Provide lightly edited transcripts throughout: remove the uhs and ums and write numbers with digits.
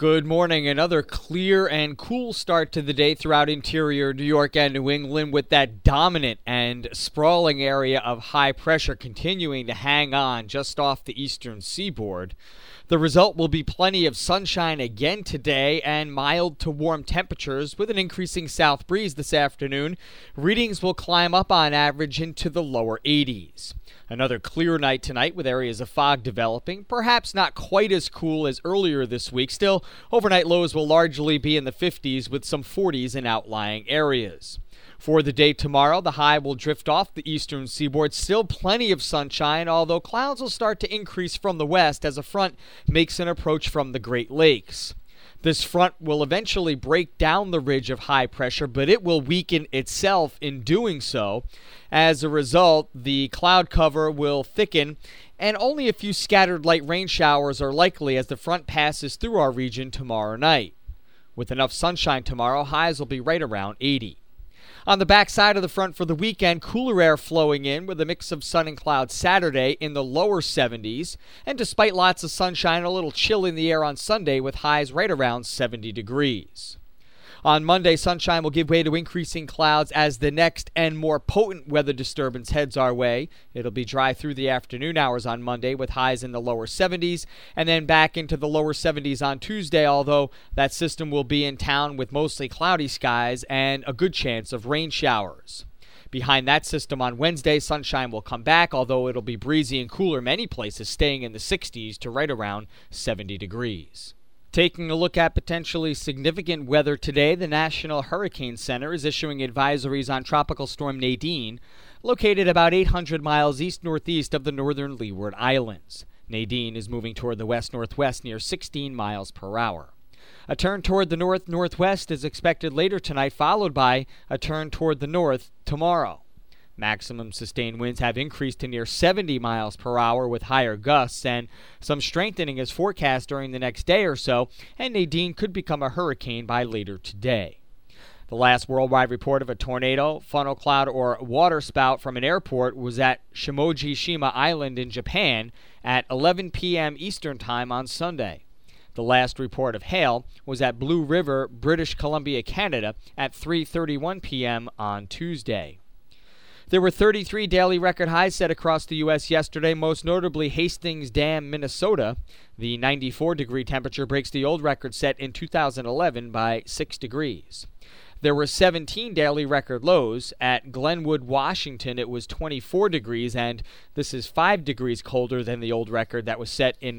Good morning. Another clear and cool start to the day throughout interior New York and New England, with that dominant and sprawling area of high pressure continuing to hang on just off the eastern seaboard. The result will be plenty of sunshine again today and mild to warm temperatures with an increasing south breeze this afternoon. Readings will climb up on average into the lower 80s. Another clear night tonight with areas of fog developing, perhaps not quite as cool as earlier this week. Still, overnight lows will largely be in the 50s with some 40s in outlying areas. For the day tomorrow, the high will drift off the eastern seaboard. Still plenty of sunshine, although clouds will start to increase from the west as a front makes an approach from the Great Lakes. This front will eventually break down the ridge of high pressure, but it will weaken itself in doing so. As a result, the cloud cover will thicken, and only a few scattered light rain showers are likely as the front passes through our region tomorrow night. With enough sunshine tomorrow, highs will be right around 80. On the backside of the front for the weekend, cooler air flowing in with a mix of sun and clouds Saturday in the lower 70s. And despite lots of sunshine, a little chill in the air on Sunday with highs right around 70 degrees. On Monday, sunshine will give way to increasing clouds as the next and more potent weather disturbance heads our way. It'll be dry through the afternoon hours on Monday with highs in the lower 70s and then back into the lower 70s on Tuesday, although that system will be in town with mostly cloudy skies and a good chance of rain showers. Behind that system on Wednesday, sunshine will come back, although it'll be breezy and cooler many places, staying in the 60s to right around 70 degrees. Taking a look at potentially significant weather today, the National Hurricane Center is issuing advisories on Tropical Storm Nadine, located about 800 miles east-northeast of the northern Leeward Islands. Nadine is moving toward the west-northwest near 16 miles per hour. A turn toward the north-northwest is expected later tonight, followed by a turn toward the north tomorrow. Maximum sustained winds have increased to near 70 miles per hour with higher gusts, and some strengthening is forecast during the next day or so, and Nadine could become a hurricane by later today. The last worldwide report of a tornado, funnel cloud, or water spout from an airport was at Shimojishima Island in Japan at 11 p.m. Eastern Time on Sunday. The last report of hail was at Blue River, British Columbia, Canada at 3:31 p.m. on Tuesday. There were 33 daily record highs set across the U.S. yesterday, most notably Hastings Dam, Minnesota. The 94-degree temperature breaks the old record set in 2011 by 6 degrees. There were 17 daily record lows. At Glenwood, Washington, it was 24 degrees, and this is 5 degrees colder than the old record that was set in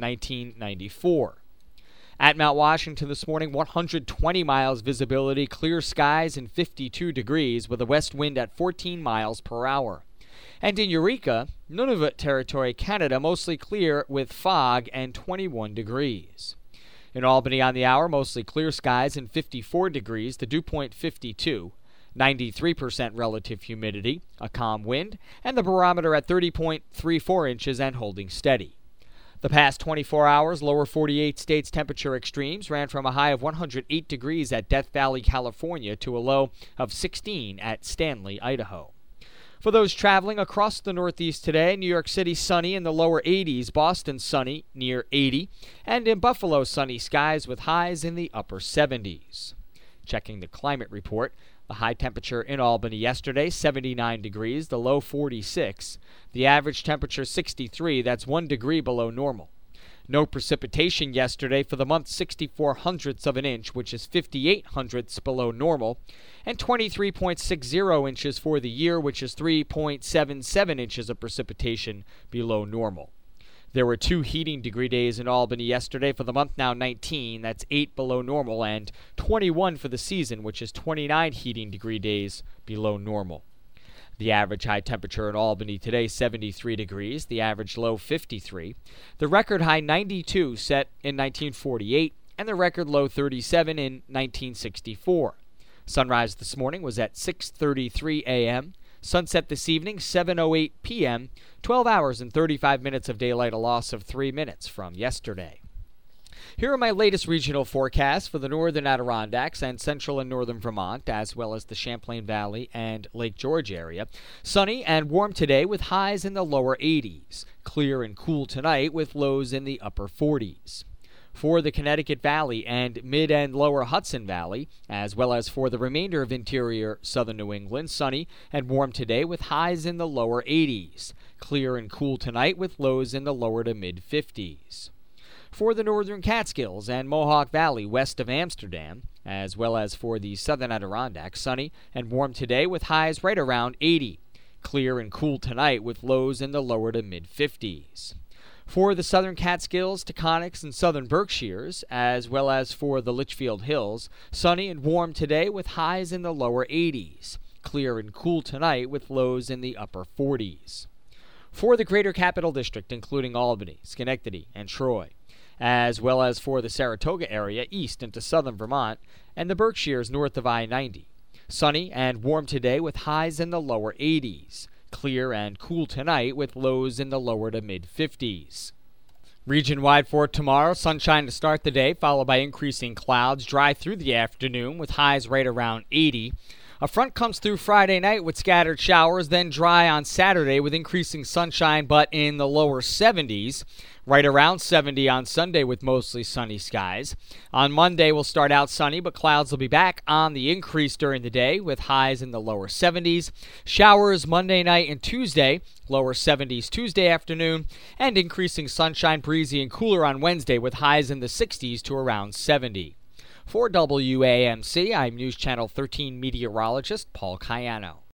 1994. At Mount Washington this morning, 120 miles visibility, clear skies, and 52 degrees with a west wind at 14 miles per hour. And in Eureka, Nunavut Territory, Canada, mostly clear with fog and 21 degrees. In Albany on the hour, mostly clear skies and 54 degrees, the dew point 52, 93% relative humidity, a calm wind, and the barometer at 30.34 inches and holding steady. The past 24 hours, lower 48 states temperature extremes ran from a high of 108 degrees at Death Valley, California, to a low of 16 at Stanley, Idaho. For those traveling across the Northeast today, New York City sunny in the lower 80s, Boston sunny near 80, and in Buffalo sunny skies with highs in the upper 70s. Checking the climate report, the high temperature in Albany yesterday, 79 degrees, the low 46. The average temperature 63, that's 1 degree below normal. No precipitation yesterday for the month, 64 hundredths of an inch, which is 58 hundredths below normal, and 23.60 inches for the year, which is 3.77 inches of precipitation below normal. There were 2 heating degree days in Albany yesterday for the month, now 19. That's 8 below normal, and 21 for the season, which is 29 heating degree days below normal. The average high temperature in Albany today, 73 degrees. The average low, 53. The record high, 92, set in 1948, and the record low, 37 in 1964. Sunrise this morning was at 6:33 a.m. Sunset this evening, 7:08 p.m., 12 hours and 35 minutes of daylight, a loss of 3 minutes from yesterday. Here are my latest regional forecasts for the northern Adirondacks and central and northern Vermont, as well as the Champlain Valley and Lake George area. Sunny and warm today with highs in the lower 80s. Clear and cool tonight with lows in the upper 40s. For the Connecticut Valley and mid and lower Hudson Valley, as well as for the remainder of interior southern New England, sunny and warm today with highs in the lower 80s. Clear and cool tonight with lows in the lower to mid 50s. For the northern Catskills and Mohawk Valley west of Amsterdam, as well as for the southern Adirondacks, sunny and warm today with highs right around 80. Clear and cool tonight with lows in the lower to mid 50s. For the southern Catskills, Taconics, and southern Berkshires, as well as for the Litchfield Hills, sunny and warm today with highs in the lower 80s. Clear and cool tonight with lows in the upper 40s. For the Greater Capital District, including Albany, Schenectady, and Troy, as well as for the Saratoga area east into southern Vermont, and the Berkshires north of I-90. Sunny and warm today with highs in the lower 80s. Clear and cool tonight with lows in the lower to mid 50s. Region-wide for tomorrow, sunshine to start the day, followed by increasing clouds, dry through the afternoon with highs right around 80. A front comes through Friday night with scattered showers, then dry on Saturday with increasing sunshine but in the lower 70s. Right around 70 on Sunday with mostly sunny skies. On Monday, we'll start out sunny, but clouds will be back on the increase during the day with highs in the lower 70s. Showers Monday night and Tuesday, lower 70s Tuesday afternoon, and increasing sunshine, breezy and cooler on Wednesday with highs in the 60s to around 70. For WAMC, I'm News Channel 13 meteorologist Paul Cayano.